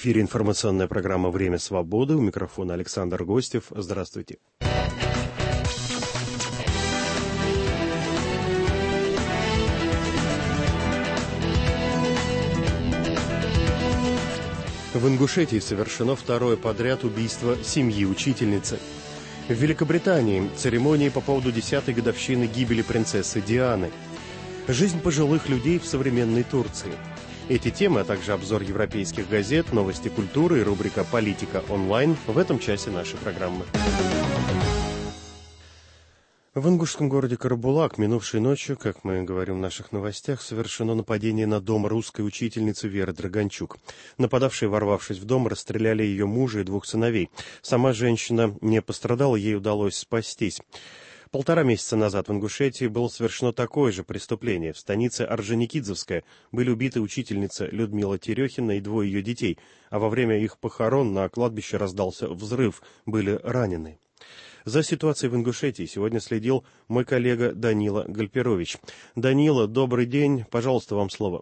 эфире информационная программа «Время свободы». У микрофона Александр Гостев. Здравствуйте. В Ингушетии совершено второе подряд убийство семьи учительницы. В Великобритании церемонии по поводу 10-й годовщины гибели принцессы Дианы. Жизнь пожилых людей в современной Турции. Эти темы, а также обзор европейских газет, новости культуры и рубрика «Политика онлайн» в этом часе нашей программы. В ингушском городе Карабулак минувшей ночью, как мы говорим в наших новостях, совершено нападение на дом русской учительницы Веры Драганчук. Нападавшие, ворвавшись в дом, расстреляли ее мужа и двух сыновей. Сама женщина не пострадала, ей удалось спастись. 1,5 месяца назад в Ингушетии было совершено такое же преступление. В станице Орджоникидзевская были убиты учительница Людмила Терехина и 2 ее детей, а во время их похорон на кладбище раздался взрыв, были ранены. За ситуацией в Ингушетии сегодня следил мой коллега Данила Гальперович. Данила, добрый день, пожалуйста, вам слово.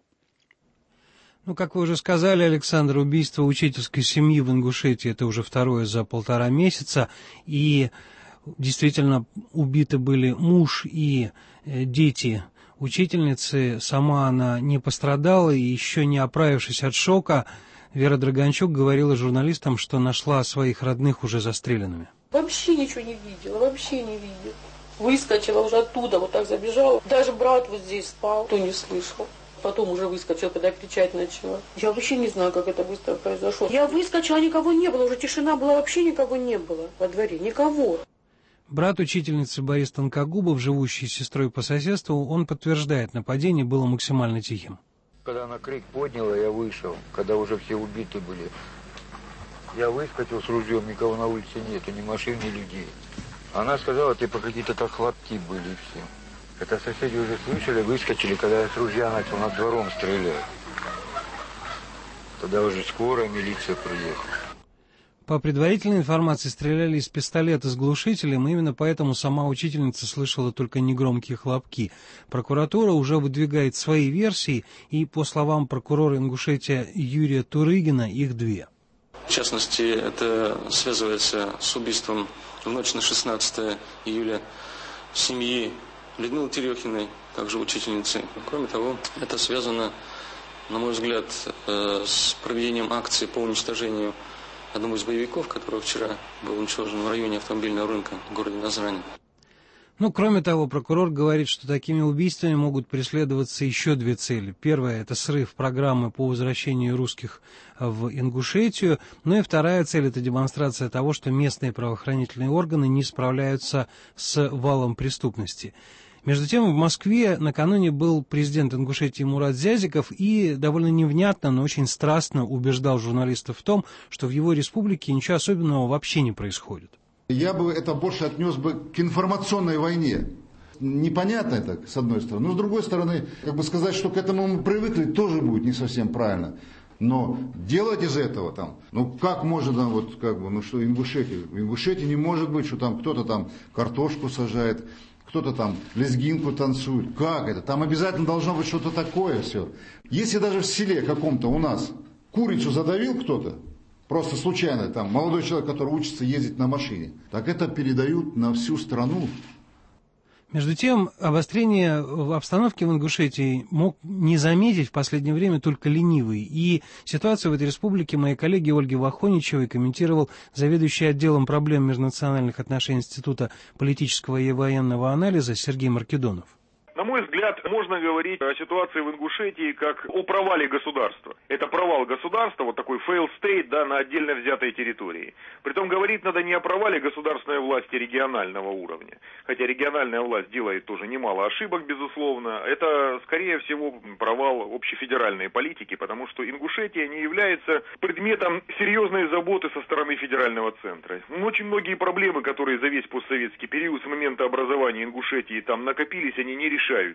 Как вы уже сказали, Александр, убийство учительской семьи в Ингушетии – это уже второе за 1,5 месяца, и действительно убиты были муж и дети учительницы. Сама она не пострадала, и еще не оправившись от шока, Вера Драганчук говорила журналистам, что нашла своих родных уже застреленными. Вообще ничего не видела, вообще не видела. Выскочила уже оттуда, вот так забежала. Даже брат вот здесь спал, кто не слышал. Потом уже выскочила, когда кричать начала. Я вообще не знаю, как это быстро произошло. Я выскочила, никого не было, уже тишина была, вообще никого не было во дворе, никого. Брат учительницы Борис Тонкогубов, живущий с сестрой по соседству, он подтверждает, нападение было максимально тихим. Когда она крик подняла, я вышел, когда уже все убиты были. Я выскочил с ружьем, никого на улице нету, ни машин, ни людей. Она сказала, типа какие-то так хлопки были и все. Это соседи уже слышали, выскочили, когда я с ружья начал над двором стрелять. Тогда уже скорая милиция приехала. По предварительной информации, стреляли из пистолета с глушителем, именно поэтому сама учительница слышала только негромкие хлопки. Прокуратура уже выдвигает свои версии, и, по словам прокурора Ингушетия Юрия Турыгина, их 2. В частности, это связывается с убийством в ночь на 16 июля семьи Людмилы Терехиной, также учительницы. Кроме того, это связано, на мой взгляд, с проведением акции по уничтожению одного из боевиков, который вчера был уничтожен в районе автомобильного рынка в городе Назрани. Кроме того, прокурор говорит, что такими убийствами могут преследоваться еще 2 цели. Первая – это срыв программы по возвращению русских в Ингушетию. И вторая цель – это демонстрация того, что местные правоохранительные органы не справляются с валом преступности. Между тем, в Москве накануне был президент Ингушетии Мурат Зязиков и довольно невнятно, но очень страстно убеждал журналистов в том, что в его республике ничего особенного вообще не происходит. Я бы это больше отнес бы к информационной войне. Непонятно это, с одной стороны. Но с другой стороны, сказать, что к этому мы привыкли, тоже будет не совсем правильно. Но делать из этого как можно что в Ингушетии не может быть, что там кто-то там картошку сажает, кто-то там лезгинку танцует. Как это? Там обязательно должно быть что-то такое все. Если даже в селе каком-то у нас курицу задавил кто-то, просто случайно, молодой человек, который учится ездить на машине, так это передают на всю страну. Между тем, обострение в обстановке в Ингушетии мог не заметить в последнее время только ленивый. И ситуацию в этой республике моей коллеги Ольги Вахоничевой комментировал заведующий отделом проблем межнациональных отношений Института политического и военного анализа Сергей Маркедонов. На мой взгляд, можно говорить о ситуации в Ингушетии как о провале государства. Это провал государства, вот такой fail state, на отдельно взятой территории. Притом говорить надо не о провале государственной власти регионального уровня. Хотя региональная власть делает тоже немало ошибок, безусловно. Это, скорее всего, провал общефедеральной политики, потому что Ингушетия не является предметом серьезной заботы со стороны федерального центра. Очень многие проблемы, которые за весь постсоветский период с момента образования Ингушетии там накопились, они не решаются. И вот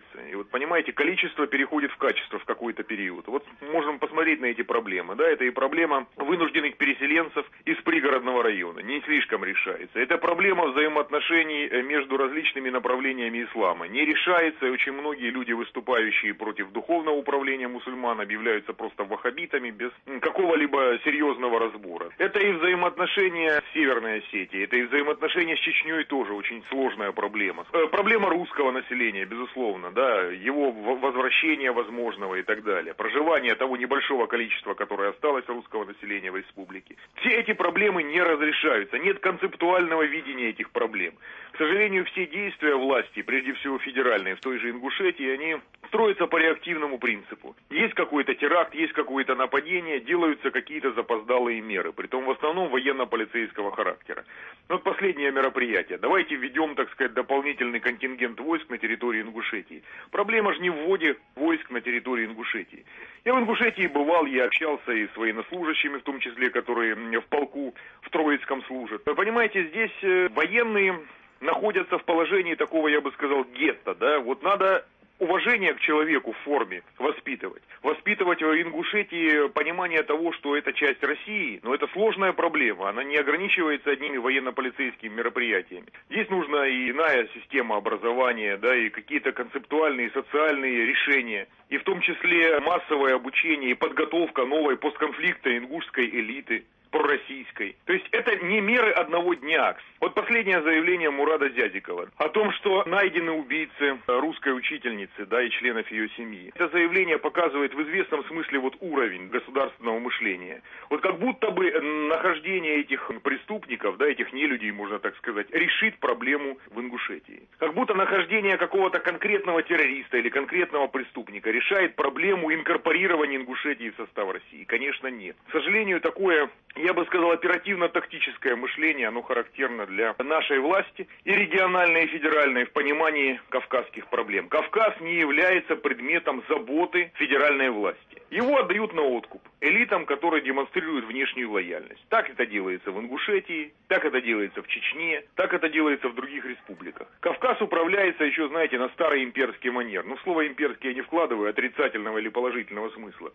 понимаете, количество переходит в качество в какой-то период. Вот можем посмотреть на эти проблемы. Да, это и проблема вынужденных переселенцев из пригородного района. Не слишком решается. Это проблема взаимоотношений между различными направлениями ислама. Не решается, и очень многие люди, выступающие против духовного управления мусульман, объявляются просто ваххабитами без какого-либо серьезного разбора. Это и взаимоотношения с Северной Осетией, это и взаимоотношения с Чечней тоже очень сложная проблема. Проблема русского населения, безусловно, да, его возвращения возможного и так далее. Проживание того небольшого количества, которое осталось русского населения в республике. Все эти проблемы не разрешаются, нет концептуального видения этих проблем. К сожалению, все действия власти, прежде всего федеральные, в той же Ингушетии, они строятся по реактивному принципу. Есть какой-то теракт, есть какое-то нападение, делаются какие-то запоздалые меры, притом в основном военно-полицейского характера. Вот последнее мероприятие. Давайте введем, так сказать, дополнительный контингент войск на территории Ингушетии. Проблема же не в вводе войск на территории Ингушетии. Я в Ингушетии бывал, я общался и с военнослужащими, в том числе, которые в полку в Троицком служат. Вы понимаете, здесь военные находятся в положении такого, я бы сказал, гетто, да, вот надо уважение к человеку в форме воспитывать. Воспитывать в Ингушетии понимание того, что это часть России, но это сложная проблема, она не ограничивается одними военно-полицейскими мероприятиями. Здесь нужна и иная система образования, да, и какие-то концептуальные, социальные решения, и в том числе массовое обучение и подготовка новой постконфликтной ингушской элиты, пророссийской. То есть это не меры одного дня. Вот последнее заявление Мурада Зязикова о том, что найдены убийцы русской учительницы, да, и членов ее семьи. Это заявление показывает в известном смысле вот уровень государственного мышления. Вот как будто бы нахождение этих преступников, да, этих нелюдей, можно так сказать, решит проблему в Ингушетии. Как будто нахождение какого-то конкретного террориста или конкретного преступника решает проблему инкорпорирования Ингушетии в состав России. Конечно, нет. К сожалению, такое, я бы сказал, оперативно-тактическое мышление, оно характерно для нашей власти и региональной, и федеральной в понимании кавказских проблем. Кавказ не является предметом заботы федеральной власти. Его отдают на откуп элитам, которые демонстрируют внешнюю лояльность. Так это делается в Ингушетии, так это делается в Чечне, так это делается в других республиках. Кавказ управляется еще, знаете, на старый имперский манер. Но в слово «имперский» я не вкладываю отрицательного или положительного смысла.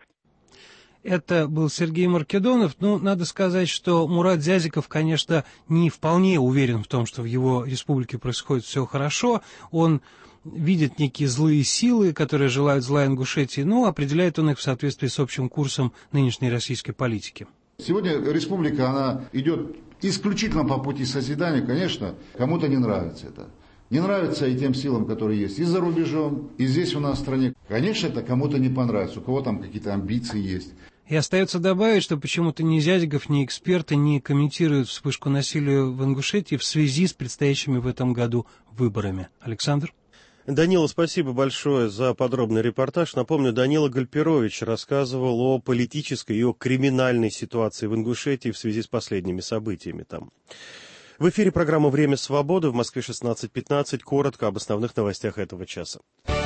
Это был Сергей Маркедонов. Ну, надо сказать, что Мурад Зязиков, конечно, не вполне уверен в том, что в его республике происходит все хорошо. Он видит некие злые силы, которые желают зла Ингушетии, но определяет он их в соответствии с общим курсом нынешней российской политики. Сегодня республика, она идет исключительно по пути созидания. Конечно, кому-то не нравится это. Не нравится и тем силам, которые есть и за рубежом, и здесь у нас в стране. Конечно, это кому-то не понравится, у кого там какие-то амбиции есть. И остается добавить, что почему-то ни Зязиков, ни эксперты не комментируют вспышку насилия в Ингушетии в связи с предстоящими в этом году выборами. Александр? Данила, спасибо большое за подробный репортаж. Напомню, Данила Гальперович рассказывал о политической и о криминальной ситуации в Ингушетии в связи с последними событиями там. В эфире программа «Время свободы», в Москве 16:15. Коротко об основных новостях этого часа.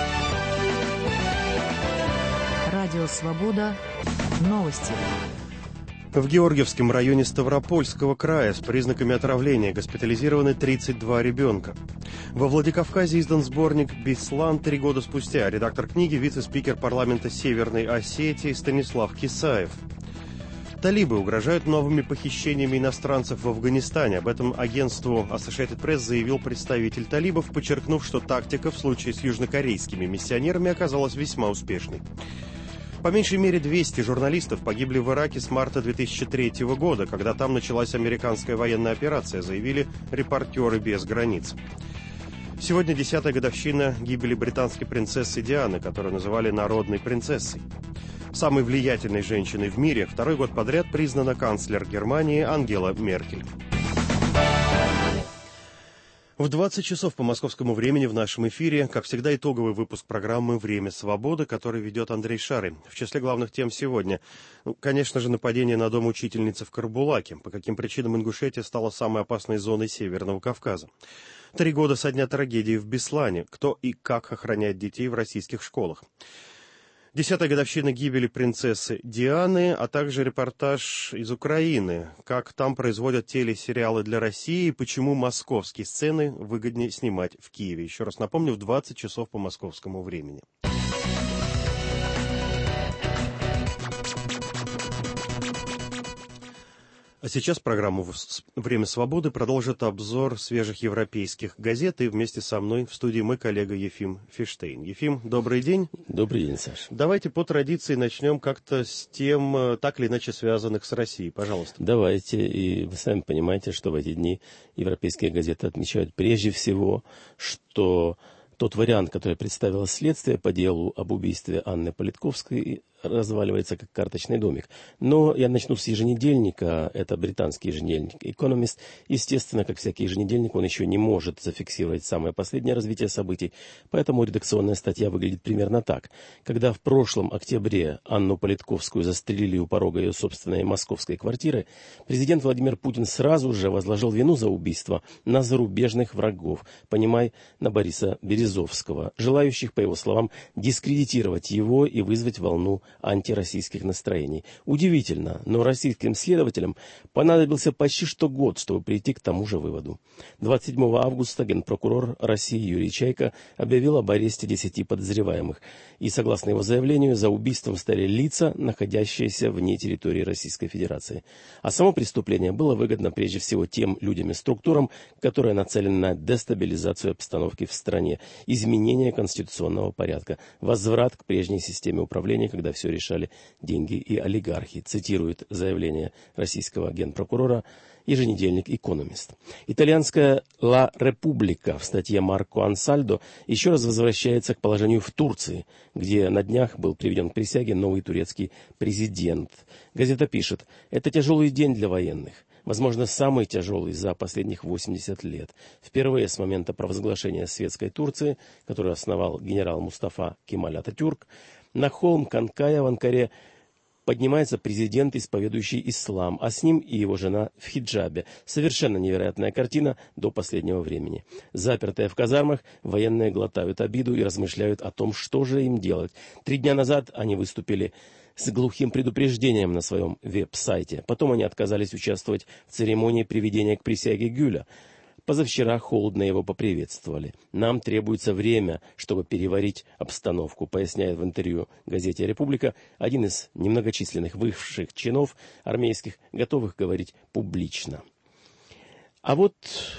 Радио «Свобода». Новости. В Георгиевском районе Ставропольского края с признаками отравления госпитализированы 32 ребенка. Во Владикавказе издан сборник «Беслан» 3 года спустя. Редактор книги – вице-спикер парламента Северной Осетии Станислав Кисаев. Талибы угрожают новыми похищениями иностранцев в Афганистане. Об этом агентству Associated Press заявил представитель талибов, подчеркнув, что тактика в случае с южнокорейскими миссионерами оказалась весьма успешной. По меньшей мере 200 журналистов погибли в Ираке с марта 2003 года, когда там началась американская военная операция, заявили «Репортеры без границ». Сегодня 10-я годовщина гибели британской принцессы Дианы, которую называли «народной принцессой». Самой влиятельной женщиной в мире второй год подряд признана канцлер Германии Ангела Меркель. В 20 часов по московскому времени в нашем эфире, как всегда, итоговый выпуск программы «Время свободы», который ведет Андрей Шарый. В числе главных тем сегодня, конечно же, нападение на дом учительницы в Карбулаке. По каким причинам Ингушетия стала самой опасной зоной Северного Кавказа. 3 года со дня трагедии в Беслане. Кто и как охраняет детей в российских школах. 10-я годовщина гибели принцессы Дианы, а также репортаж из Украины, как там производят телесериалы для России, почему московские сцены выгоднее снимать в Киеве. Еще раз напомню, в 20 часов по московскому времени. А сейчас программу «Время свободы» продолжит обзор свежих европейских газет. И вместе со мной в студии мой коллега Ефим Фиштейн. Ефим, добрый день. Добрый день, Саша. Давайте по традиции начнем как-то с тем, так или иначе связанных с Россией. Пожалуйста. Давайте. И вы сами понимаете, что в эти дни европейские газеты отмечают прежде всего, что тот вариант, который представило следствие по делу об убийстве Анны Политковской, разваливается как карточный домик. Но я начну с еженедельника, это британский еженедельник «Экономист». Естественно, как всякий еженедельник, он еще не может зафиксировать самое последнее развитие событий, поэтому редакционная статья выглядит примерно так. Когда в прошлом октябре Анну Политковскую застрелили у порога ее собственной московской квартиры, президент Владимир Путин сразу же возложил вину за убийство на зарубежных врагов, понимай, на Бориса Березовского, желающих, по его словам, дискредитировать его и вызвать волну антироссийских настроений. Удивительно, но российским следователям понадобился почти что год, чтобы прийти к тому же выводу. 27 августа генпрокурор России Юрий Чайка объявил об аресте 10 подозреваемых. И, согласно его заявлению, за убийством стояли лица, находящиеся вне территории Российской Федерации. А само преступление было выгодно прежде всего тем людям и структурам, которые нацелены на дестабилизацию обстановки в стране, изменение конституционного порядка, возврат к прежней системе управления, когда все решали деньги и олигархи, цитирует заявление российского генпрокурора еженедельник «Экономист». Итальянская «Ла Република» в статье Марко Ансальдо еще раз возвращается к положению в Турции, где на днях был приведен к присяге новый турецкий президент. Газета пишет: «Это тяжелый день для военных. Возможно, самый тяжелый за последних 80 лет. Впервые с момента провозглашения светской Турции, которую основал генерал Мустафа Кемаль Ататюрк, на холм Канкая в Анкаре поднимается президент, исповедующий ислам, а с ним и его жена в хиджабе. Совершенно невероятная картина до последнего времени. Запертые в казармах, военные глотают обиду и размышляют о том, что же им делать. 3 дня назад они выступили с глухим предупреждением на своем веб-сайте. Потом они отказались участвовать в церемонии приведения к присяге Гюля. Позавчера холодно его поприветствовали. Нам требуется время, чтобы переварить обстановку, поясняет в интервью газете «Република» один из немногочисленных высших чинов армейских, готовых говорить публично. А вот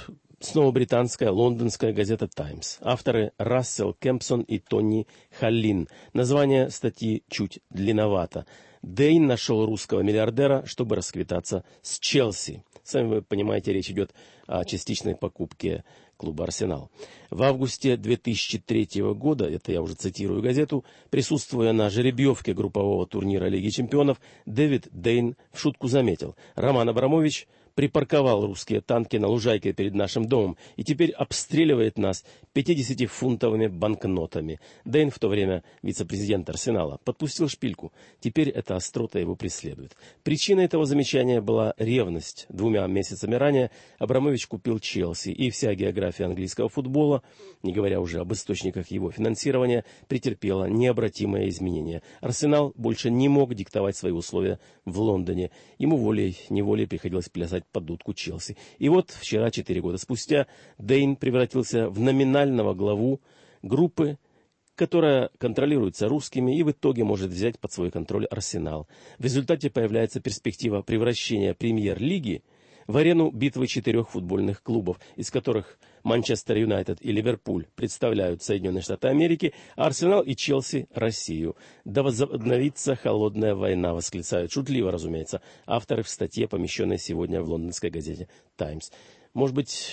снова британская, лондонская газета «Таймс». Авторы Рассел Кемпсон и Тони Халлин. Название статьи чуть длинновато. Дейн нашел русского миллиардера, чтобы расквитаться с Челси. Сами вы понимаете, речь идет о частичной покупке клуба «Арсенал». В августе 2003 года, это я уже цитирую газету, присутствуя на жеребьевке группового турнира Лиги чемпионов, Дэвид Дейн в шутку заметил: «Роман Абрамович припарковал русские танки на лужайке перед нашим домом и теперь обстреливает нас 50-фунтовыми банкнотами». Дейн, в то время вице-президент «Арсенала», подпустил шпильку. Теперь эта острота его преследует. Причиной этого замечания была ревность. 2 месяцами ранее Абрамович купил Челси, и вся география английского футбола, не говоря уже об источниках его финансирования, претерпела необратимые изменения. «Арсенал» больше не мог диктовать свои условия в Лондоне. Ему волей-неволей приходилось плясать под дудку Челси. И вот вчера, 4 года спустя, Дейн превратился в номинального главу группы, которая контролируется русскими и в итоге может взять под свой контроль «Арсенал». В результате появляется перспектива превращения премьер-лиги в арену битвы 4 футбольных клубов, из которых Манчестер Юнайтед и Ливерпуль представляют Соединенные Штаты Америки, а Арсенал и Челси – Россию. «Да возобновится холодная война», восклицают, шутливо, разумеется, авторы в статье, помещенной сегодня в лондонской газете «Таймс». Может быть,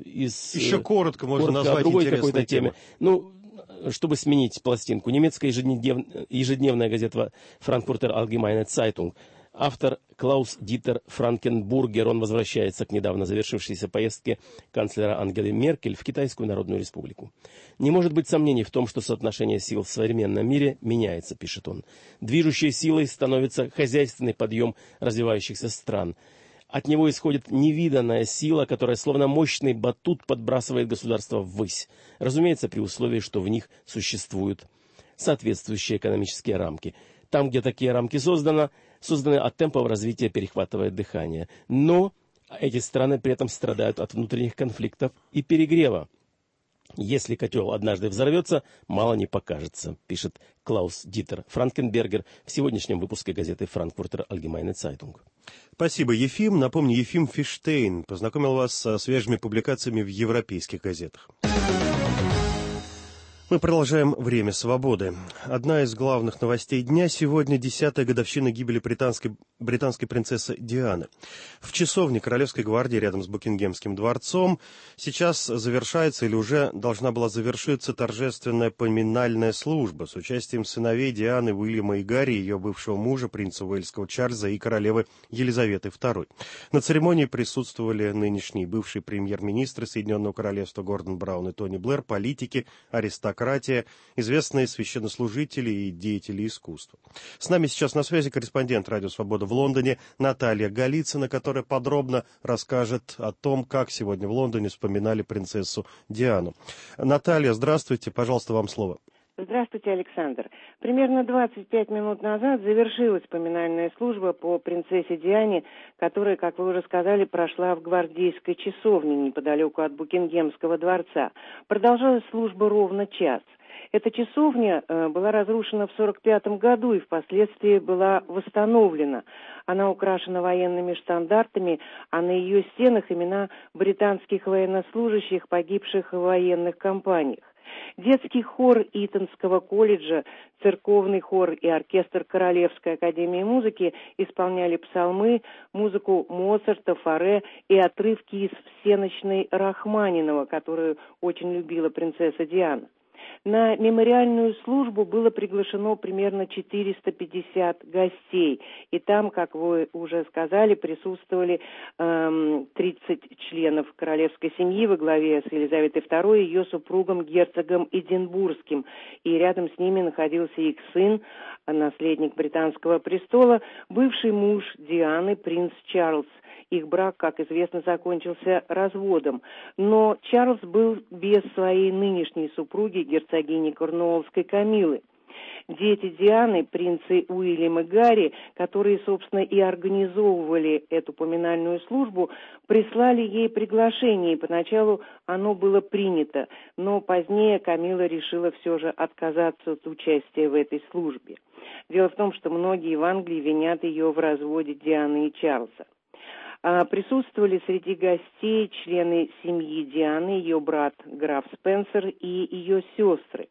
еще коротко можно назвать другой интересной какой-то теме. Ну, чтобы сменить пластинку. Немецкая ежедневная газета «Франкфуртер Allgemeine Zeitung». Автор Клаус Дитер Франкенбургер, он возвращается к недавно завершившейся поездке канцлера Ангелы Меркель в Китайскую Народную Республику. «Не может быть сомнений в том, что соотношение сил в современном мире меняется», пишет он. «Движущей силой становится хозяйственный подъем развивающихся стран. От него исходит невиданная сила, которая словно мощный батут подбрасывает государство ввысь. Разумеется, при условии, что в них существуют соответствующие экономические рамки. Там, где такие рамки созданы, от темпов развития перехватывает дыхание. Но эти страны при этом страдают от внутренних конфликтов и перегрева. Если котел однажды взорвется, мало не покажется, пишет Клаус Дитер Франкенбергер в сегодняшнем выпуске газеты «Франкфуртер Allgemeine Zeitung». Спасибо, Ефим. Напомню, Ефим Фиштейн познакомил вас со свежими публикациями в европейских газетах. Мы продолжаем «Время свободы». Одна из главных новостей дня сегодня 10-я годовщина гибели британской принцессы Дианы. В часовне Королевской гвардии рядом с Букингемским дворцом сейчас завершается или уже должна была завершиться торжественная поминальная служба с участием сыновей Дианы, Уильяма и Гарри, ее бывшего мужа, принца Уэльского Чарльза и королевы Елизаветы II. На церемонии присутствовали нынешние бывшие премьер-министры Соединенного Королевства Гордон Браун и Тони Блэр, политики, аристократия, известные священнослужители и деятели искусства. С нами сейчас на связи корреспондент «Радио Свобода» в Лондоне Наталья Голицына, которая подробно расскажет о том, как сегодня в Лондоне вспоминали принцессу Диану. Наталья, здравствуйте, пожалуйста, вам слово. Здравствуйте, Александр. Примерно 25 минут назад завершилась поминальная служба по принцессе Диане, которая, как вы уже сказали, прошла в гвардейской часовне неподалеку от Букингемского дворца. Продолжалась служба ровно час. Эта часовня была разрушена в 1945 году и впоследствии была восстановлена. Она украшена военными штандартами, а на ее стенах имена британских военнослужащих, погибших в военных кампаниях. Детский хор Итонского колледжа, церковный хор и оркестр Королевской академии музыки исполняли псалмы, музыку Моцарта, Фаре и отрывки из всенощной Рахманинова, которую очень любила принцесса Диана. На мемориальную службу было приглашено примерно 450 гостей, и там, как вы уже сказали, присутствовали 30 членов королевской семьи во главе с Елизаветой II и ее супругом герцогом Эдинбургским, и рядом с ними находился их сын, наследник британского престола, бывший муж Дианы, принц Чарльз. Их брак, как известно, закончился разводом. Но Чарльз был без своей нынешней супруги, герцогини Корнуоллской Камиллы. Дети Дианы, принцы Уильям и Гарри, которые, собственно, и организовывали эту поминальную службу, прислали ей приглашение, и поначалу оно было принято, но позднее Камилла решила все же отказаться от участия в этой службе. Дело в том, что многие в Англии винят ее в разводе Дианы и Чарльза. Присутствовали среди гостей члены семьи Дианы, ее брат граф Спенсер и ее сестры.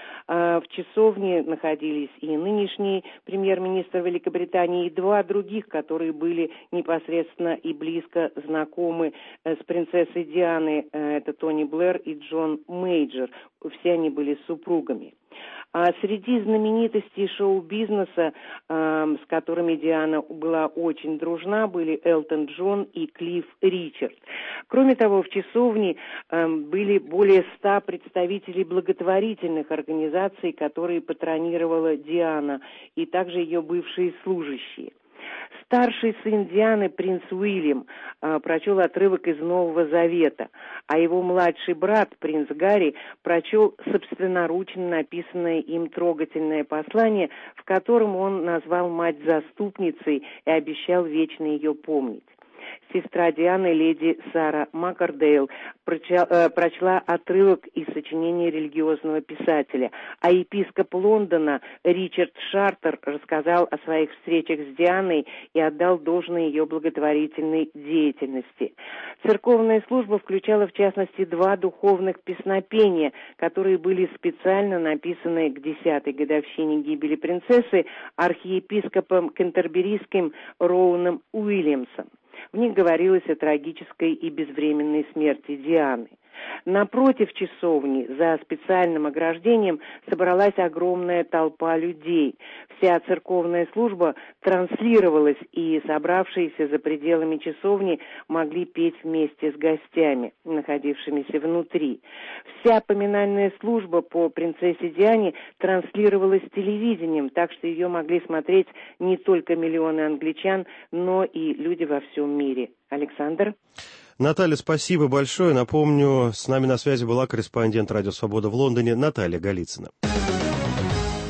В часовне находились и нынешний премьер-министр Великобритании, и два других, которые были непосредственно и близко знакомы с принцессой Дианы. Это Тони Блэр и Джон Мейджор. Все они были супругами. А среди знаменитостей шоу-бизнеса, с которыми Диана была очень дружна, были Элтон Джон и Клифф Ричард. Кроме того, в часовне были более 100 представителей благотворительных организаций, которые патронировала Диана, и также ее бывшие служащие. Старший сын Дианы, принц Уильям, прочел отрывок из Нового Завета, а его младший брат, принц Гарри, прочел собственноручно написанное им трогательное послание, в котором он назвал мать заступницей и обещал вечно ее помнить. Сестра Дианы, леди Сара Маккордейл, прочла отрывок из сочинения религиозного писателя, а епископ Лондона Ричард Шартер рассказал о своих встречах с Дианой и отдал должное ее благотворительной деятельности. Церковная служба включала, в частности, 2 духовных песнопения, которые были специально написаны к 10-й годовщине гибели принцессы архиепископом кентерберийским Роуном Уильямсом. В них говорилось о трагической и безвременной смерти Дианы. Напротив часовни, за специальным ограждением, собралась огромная толпа людей. Вся церковная служба транслировалась, и собравшиеся за пределами часовни могли петь вместе с гостями, находившимися внутри. Вся поминальная служба по принцессе Диане транслировалась телевидением, так что ее могли смотреть не только миллионы англичан, но и люди во всем мире. Александр? Наталья, спасибо большое. Напомню, с нами на связи была корреспондент «Радио Свобода» в Лондоне Наталья Голицына.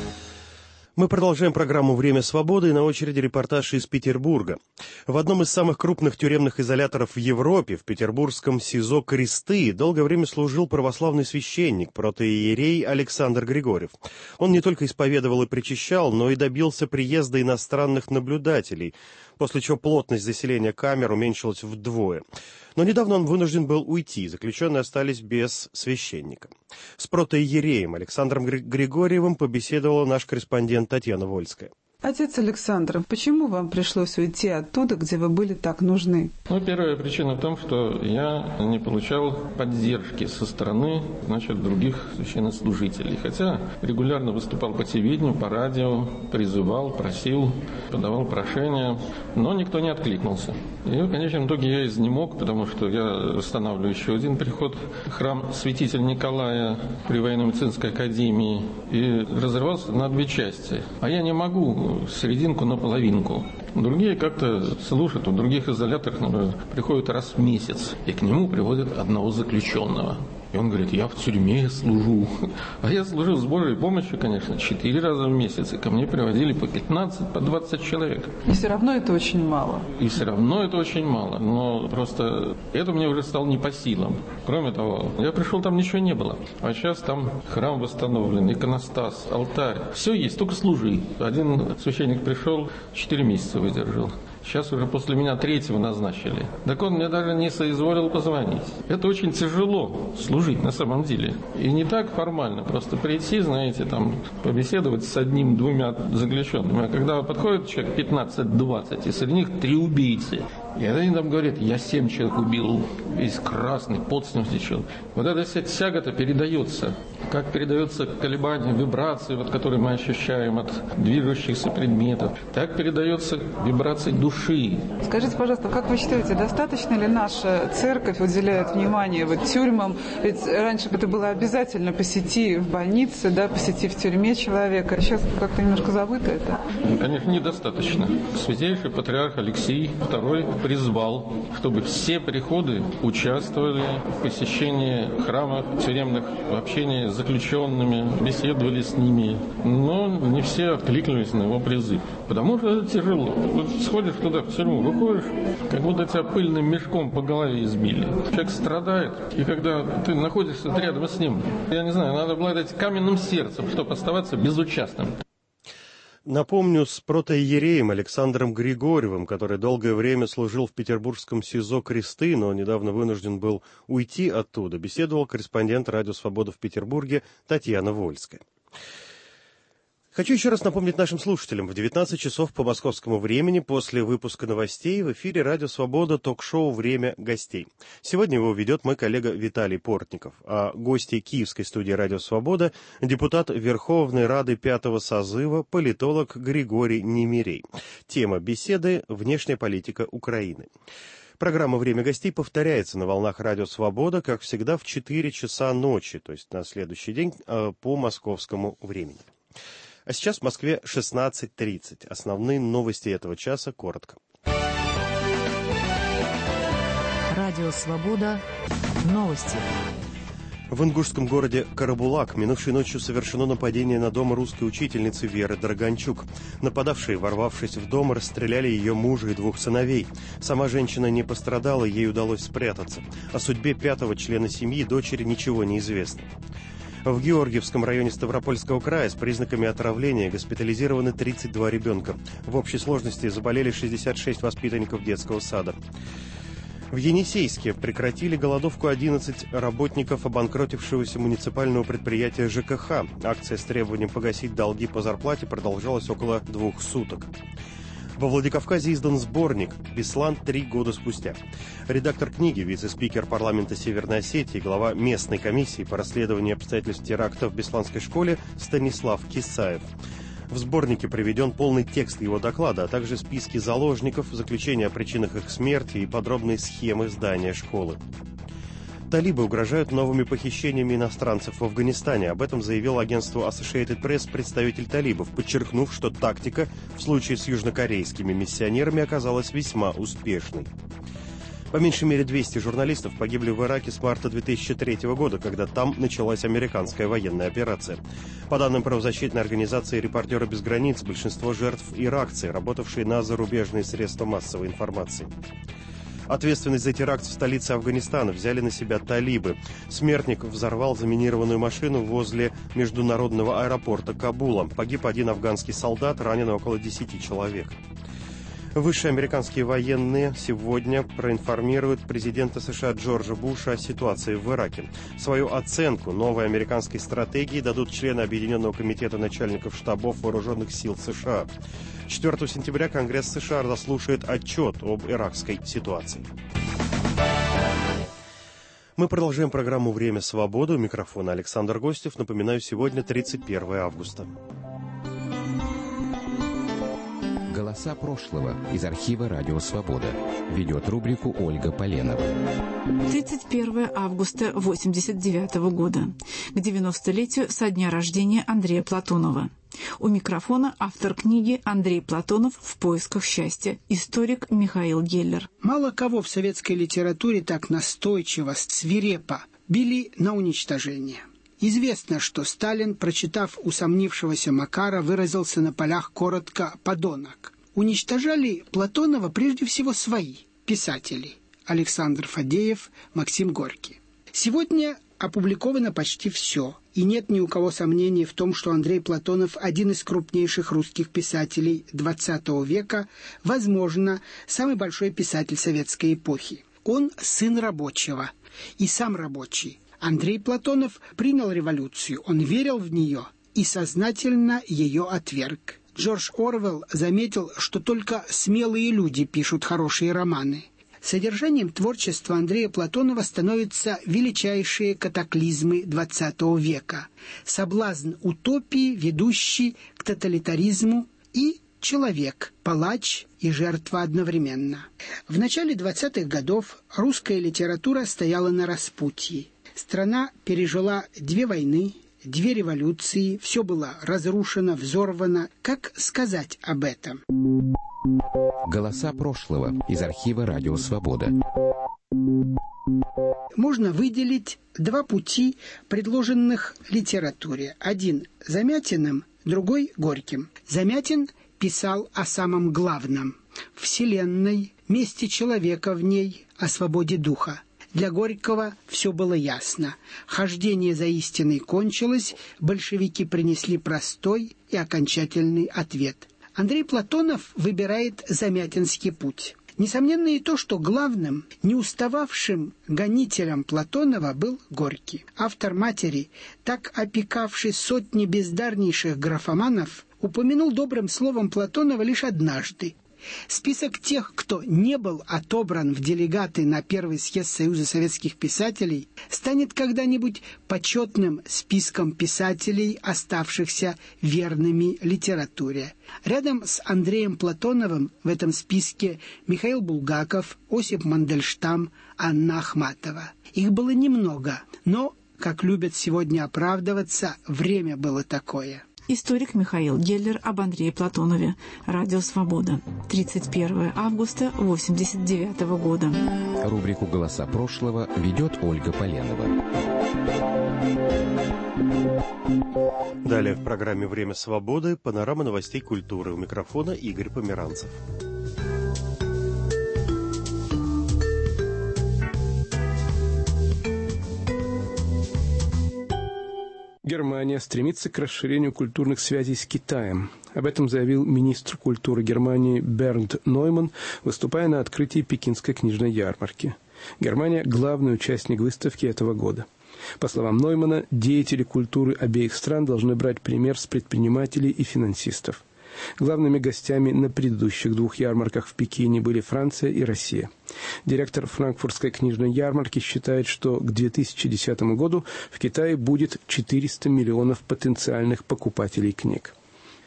Мы продолжаем программу «Время свободы», и на очереди репортаж из Петербурга. В одном из самых крупных тюремных изоляторов в Европе, в петербургском СИЗО «Кресты», долгое время служил православный священник, протоиерей Александр Григорьев. Он не только исповедовал и причащал, но и добился приезда иностранных наблюдателей, после чего плотность заселения камер уменьшилась вдвое. Но недавно он вынужден был уйти, заключенные остались без священника. С протоиереем Александром Григорьевым побеседовала наш корреспондент Татьяна Вольская. Отец Александр, почему вам пришлось уйти оттуда, где вы были так нужны? Первая причина в том, что я не получал поддержки со стороны, других священнослужителей. Хотя регулярно выступал по телевидению, по радио, призывал, просил, подавал прошения, но никто не откликнулся. И в конечном итоге я изнемог, потому что я восстанавливаю еще один приход, храм святителя Николая при военно-медицинской академии, и разрывался на две части. А я не могу серединку на половинку. Другие как-то слушают, в других изоляторах, например, приходят раз в месяц, и к нему приводят одного заключенного. И он говорит: я в тюрьме служу. А я служил с Божьей помощью, конечно, 4 раза в месяц. И ко мне приводили по 15, по 20 человек. И все равно это очень мало. И все равно это очень мало. Но просто это мне уже стало не по силам. Кроме того, я пришел, там ничего не было. А сейчас там храм восстановлен, иконостас, алтарь. Все есть, только служи. Один священник пришел, 4 месяца выдержал. Сейчас уже после меня 3-го назначили. Так он мне даже не соизволил позвонить. Это очень тяжело служить на самом деле. И не так формально. Просто прийти, побеседовать с 1-2 заключенными. А когда подходит человек 15-20, и среди них 3 убийцы. И они там говорят: я 7 человек убил, весь красный, пот с ним стечет. Вот эта вся тяга-то передается. Как передается колебание, вибрации, которые мы ощущаем от движущихся предметов, так передается вибрации души. Скажите, пожалуйста, как вы считаете, достаточно ли наша церковь уделяет внимание тюрьмам? Ведь раньше это было обязательно: посети в больнице, посети в тюрьме человека. Сейчас как-то немножко забыто это. Конечно, недостаточно. Святейший патриарх Алексий II призвал, чтобы все приходы участвовали в посещении храмов тюремных, в общении с заключенными, беседовали с ними. Но не все откликнулись на его призыв. Потому что это тяжело. Сходишь туда, в тюрьму, выходишь, как будто тебя пыльным мешком по голове избили. Человек страдает, и когда ты находишься рядом с ним, я не знаю, надо обладать каменным сердцем, чтобы оставаться безучастным. Напомню, с протоиереем Александром Григорьевым, который долгое время служил в петербургском СИЗО «Кресты», но недавно вынужден был уйти оттуда, беседовал корреспондент «Радио Свобода» в Петербурге Татьяна Вольская. Хочу еще раз напомнить нашим слушателям: в 19 часов по московскому времени после выпуска новостей в эфире «Радио Свобода» ток-шоу «Время гостей». Сегодня его ведет мой коллега Виталий Портников. А гости киевской студии «Радио Свобода» — депутат Верховной Рады 5-го созыва, политолог Григорий Немирей. Тема беседы — внешняя политика Украины. Программа «Время гостей» повторяется на волнах «Радио Свобода», как всегда, в 4 часа ночи, то есть на следующий день по московскому времени. А сейчас в Москве 16:30. Основные новости этого часа коротко. Радио «Свобода». Новости. В ингушском городе Карабулак минувшей ночью совершено нападение на дом русской учительницы Веры Драганчук. Нападавшие, ворвавшись в дом, расстреляли ее мужа и 2 сыновей. Сама женщина не пострадала, ей удалось спрятаться. О судьбе 5-го члена семьи, дочери, ничего не известно. В Георгиевском районе Ставропольского края с признаками отравления госпитализированы 32 ребенка. В общей сложности заболели 66 воспитанников детского сада. В Енисейске прекратили голодовку 11 работников обанкротившегося муниципального предприятия ЖКХ. Акция с требованием погасить долги по зарплате продолжалась около 2 суток. Во Владикавказе издан сборник «Беслан 3 года спустя». Редактор книги, вице-спикер парламента Северной Осетии, глава местной комиссии по расследованию обстоятельств теракта в Бесланской школе Станислав Кисаев. В сборнике приведен полный текст его доклада, а также списки заложников, заключения о причинах их смерти и подробные схемы здания школы. Талибы угрожают новыми похищениями иностранцев в Афганистане. Об этом заявил агентству Associated Press представитель талибов, подчеркнув, что тактика в случае с южнокорейскими миссионерами оказалась весьма успешной. По меньшей мере 200 журналистов погибли в Ираке с марта 2003 года, когда там началась американская военная операция. По данным правозащитной организации «Репортеры без границ», большинство жертв – иракцы, работавшие на зарубежные средства массовой информации. Ответственность за теракт в столице Афганистана взяли на себя талибы. Смертник взорвал заминированную машину возле международного аэропорта Кабула. Погиб один афганский солдат, ранено около 10 человек. Высшие американские военные сегодня проинформируют президента США Джорджа Буша о ситуации в Ираке. Свою оценку новой американской стратегии дадут члены Объединенного комитета начальников штабов вооруженных сил США. 4 сентября Конгресс США заслушает отчет об иракской ситуации. Мы продолжаем программу «Время свободы». У микрофона Александр Гостев. Напоминаю, сегодня 31 августа. «Голоса прошлого» из архива «Радио Свобода». Ведет рубрику Ольга Поленова. 31 августа 1989 года. К 90-летию со дня рождения Андрея Платонова. У микрофона автор книги Андрей Платонов «В поисках счастья», историк Михаил Геллер. Мало кого в советской литературе так настойчиво, свирепо били на уничтожение. Известно, что Сталин, прочитав усомнившегося Макара, выразился на полях коротко «подонок». Уничтожали Платонова прежде всего свои писатели – Александр Фадеев, Максим Горький. Сегодня опубликовано почти все, и нет ни у кого сомнений в том, что Андрей Платонов – один из крупнейших русских писателей XX века, возможно, самый большой писатель советской эпохи. Он сын рабочего, и сам рабочий. Андрей Платонов принял революцию, он верил в нее и сознательно ее отверг. Джордж Орвелл заметил, что только смелые люди пишут хорошие романы. Содержанием творчества Андрея Платонова становятся величайшие катаклизмы XX века. Соблазн утопии, ведущий к тоталитаризму, и человек, палач и жертва одновременно. В начале 20-х годов русская литература стояла на распутье. Страна пережила 2 войны, 2 революции, все было разрушено, взорвано. Как сказать об этом? «Голоса прошлого» из архива «Радио Свобода». Можно выделить 2 пути, предложенных литературе. Один – Замятиным, другой – Горьким. Замятин писал о самом главном – Вселенной, месте человека в ней, о свободе духа. Для Горького все было ясно. Хождение за истиной кончилось, большевики принесли простой и окончательный ответ. Андрей Платонов выбирает замятинский путь. Несомненно и то, что главным, не устававшим гонителем Платонова был Горький. Автор «Матери», так опекавший сотни бездарнейших графоманов, упомянул добрым словом Платонова лишь однажды. Список тех, кто не был отобран в делегаты на Первый съезд Союза советских писателей, станет когда-нибудь почетным списком писателей, оставшихся верными литературе. Рядом с Андреем Платоновым в этом списке Михаил Булгаков, Осип Мандельштам, Анна Ахматова. Их было немного, но, как любят сегодня оправдываться, время было такое. Историк Михаил Геллер об Андрее Платонове. Радио «Свобода». 31 августа 1989 года. Рубрику «Голоса прошлого» ведет Ольга Поленова. Далее в программе «Время свободы» панорама новостей культуры. У микрофона Игорь Померанцев. Германия стремится к расширению культурных связей с Китаем. Об этом заявил министр культуры Германии Бернд Нойман, выступая на открытии Пекинской книжной ярмарки. Германия – главный участник выставки этого года. По словам Ноймана, деятели культуры обеих стран должны брать пример с предпринимателей и финансистов. Главными гостями на предыдущих 2 ярмарках в Пекине были Франция и Россия. Директор Франкфуртской книжной ярмарки считает, что к 2010 году в Китае будет 400 миллионов потенциальных покупателей книг.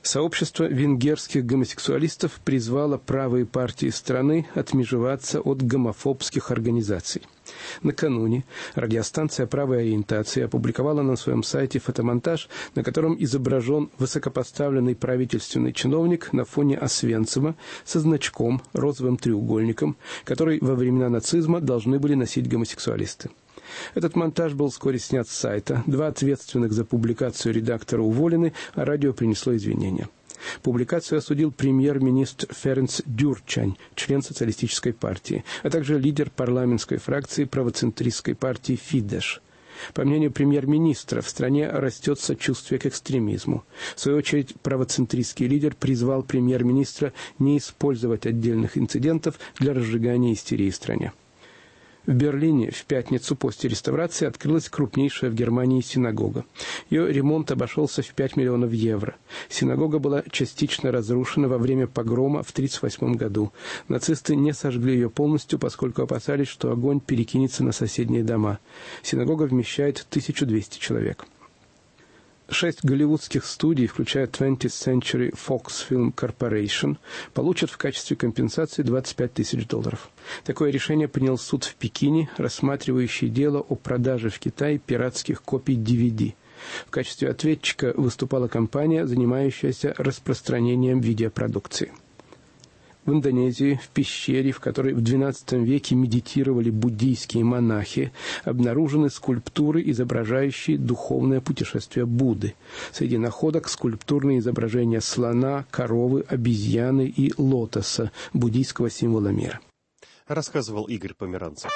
Сообщество венгерских гомосексуалистов призвало правые партии страны отмежеваться от гомофобских организаций. Накануне радиостанция правой ориентации опубликовала на своем сайте фотомонтаж, на котором изображен высокопоставленный правительственный чиновник на фоне Освенцима со значком, розовым треугольником, который во времена нацизма должны были носить гомосексуалисты. Этот монтаж был вскоре снят с сайта. 2 ответственных за публикацию редактора уволены, а радио принесло извинения. Публикацию осудил премьер-министр Ференц Дюрчань, член социалистической партии, а также лидер парламентской фракции правоцентристской партии «Фидеш». По мнению премьер-министра, в стране растет сочувствие к экстремизму. В свою очередь, правоцентристский лидер призвал премьер-министра не использовать отдельных инцидентов для разжигания истерии в стране. В Берлине в пятницу после реставрации открылась крупнейшая в Германии синагога. Ее ремонт обошелся в 5 миллионов евро. Синагога была частично разрушена во время погрома в 1938 году. Нацисты не сожгли ее полностью, поскольку опасались, что огонь перекинется на соседние дома. Синагога вмещает 1200 человек. 6 голливудских студий, включая 20th Century Fox Film Corporation, получат в качестве компенсации $25 тысяч. Такое решение принял суд в Пекине, рассматривающий дело о продаже в Китае пиратских копий DVD. В качестве ответчика выступала компания, занимающаяся распространением видеопродукции. В Индонезии, в пещере, в которой в XII веке медитировали буддийские монахи, обнаружены скульптуры, изображающие духовное путешествие Будды. Среди находок скульптурные изображения слона, коровы, обезьяны и лотоса, буддийского символа мира. Рассказывал Игорь Померанцев.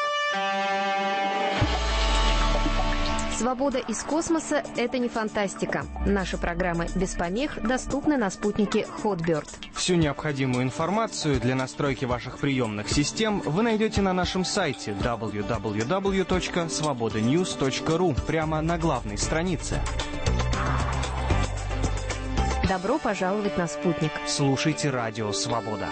Свобода из космоса – это не фантастика. Наши программы без помех доступны на спутнике Hotbird. Всю необходимую информацию для настройки ваших приемных систем вы найдете на нашем сайте www.svobodanews.ru прямо на главной странице. Добро пожаловать на спутник. Слушайте Радио Свобода.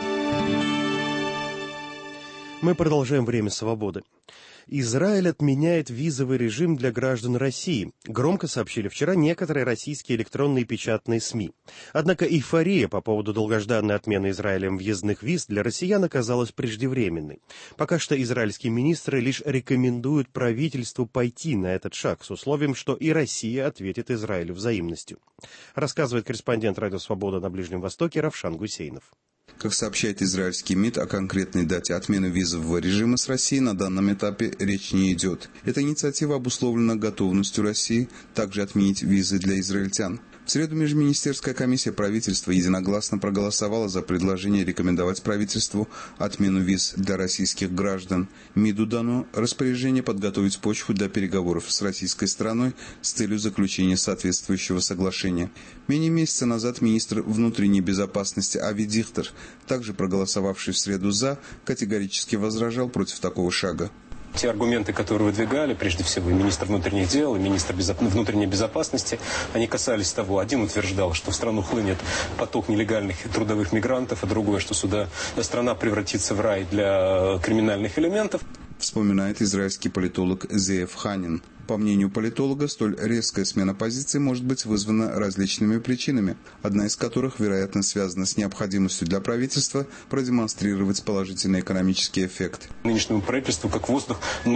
Мы продолжаем «Время свободы». Израиль отменяет визовый режим для граждан России. Громко сообщили вчера некоторые российские электронные и печатные СМИ. Однако эйфория по поводу долгожданной отмены Израилем въездных виз для россиян оказалась преждевременной. Пока что израильские министры лишь рекомендуют правительству пойти на этот шаг с условием, что и Россия ответит Израилю взаимностью. Рассказывает корреспондент «Радио Свобода» на Ближнем Востоке Равшан Гусейнов. Как сообщает израильский МИД, о конкретной дате отмены визового режима с Россией на данном этапе речь не идет. Эта инициатива обусловлена готовностью России также отменить визы для израильтян. В среду межминистерская комиссия правительства единогласно проголосовала за предложение рекомендовать правительству отмену виз для российских граждан. МИДу дано распоряжение подготовить почву для переговоров с российской стороной с целью заключения соответствующего соглашения. Менее месяца назад министр внутренней безопасности Ави Дихтер, также проголосовавший в среду «за», категорически возражал против такого шага. Те аргументы, которые выдвигали, прежде всего, и министр внутренних дел, и министр внутренней безопасности, они касались того, один утверждал, что в страну хлынет поток нелегальных трудовых мигрантов, а другой, что страна превратится в рай для криминальных элементов. Вспоминает израильский политолог Зеев Ханин. По мнению политолога, столь резкая смена позиции может быть вызвана различными причинами, одна из которых, вероятно, связана с необходимостью для правительства продемонстрировать положительный экономический эффект. Нынешнему правительству, как воздух,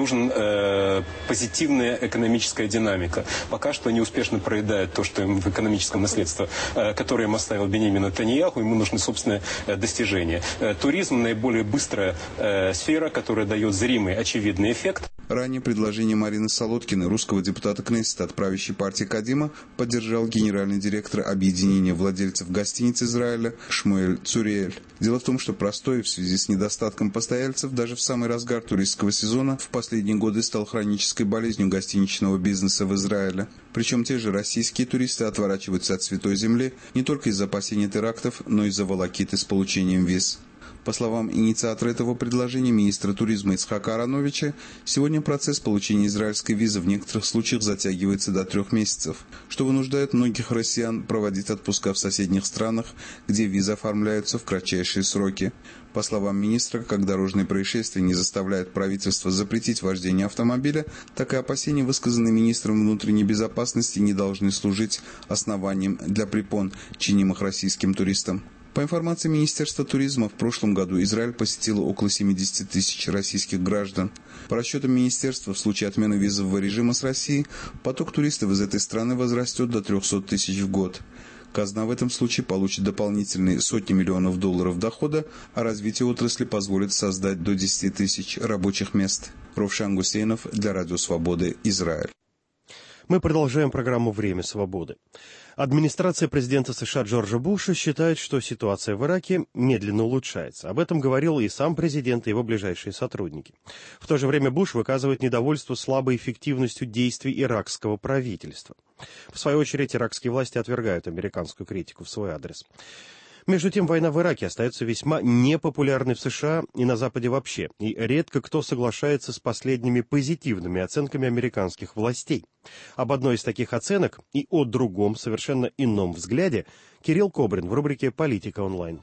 нужна позитивная экономическая динамика. Пока что они успешно проедают то, что им в экономическом наследстве, которое им оставил Беньямин Нетаньяху, ему нужны собственные достижения. Туризм – наиболее быстрая сфера, которая дает зримый, очевидный эффект. Ранее предложение Марины Солодкиной, русского депутата Кнессета от правящей партии Кадима, поддержал генеральный директор объединения владельцев гостиниц Израиля Шмуэль Цуриэль. Дело в том, что простой в связи с недостатком постояльцев даже в самый разгар туристского сезона в последние годы стал хронической болезнью гостиничного бизнеса в Израиле. Причем те же российские туристы отворачиваются от Святой Земли не только из-за опасения терактов, но и из-за волокиты с получением виз. По словам инициатора этого предложения, министра туризма Ицхака Ароновича, сегодня процесс получения израильской визы в некоторых случаях затягивается до 3 месяцев, что вынуждает многих россиян проводить отпуска в соседних странах, где визы оформляются в кратчайшие сроки. По словам министра, как дорожные происшествия не заставляют правительство запретить вождение автомобиля, так и опасения, высказанные министром внутренней безопасности, не должны служить основанием для препон, чинимых российским туристам. По информации Министерства туризма, в прошлом году Израиль посетило около 70 тысяч российских граждан. По расчетам министерства, в случае отмены визового режима с Россией, поток туристов из этой страны возрастет до 300 тысяч в год. Казна в этом случае получит дополнительные сотни миллионов долларов дохода, а развитие отрасли позволит создать до 10 тысяч рабочих мест. Ровшан Гусейнов для Радио Свободы, Израиль. Мы продолжаем программу «Время свободы». Администрация президента США Джорджа Буша считает, что ситуация в Ираке медленно улучшается. Об этом говорил и сам президент, и его ближайшие сотрудники. В то же время Буш выказывает недовольство слабой эффективностью действий иракского правительства. В свою очередь, иракские власти отвергают американскую критику в свой адрес. Между тем, война в Ираке остается весьма непопулярной в США и на Западе вообще, и редко кто соглашается с последними позитивными оценками американских властей. Об одной из таких оценок и о другом, совершенно ином взгляде Кирилл Кобрин в рубрике «Политика онлайн».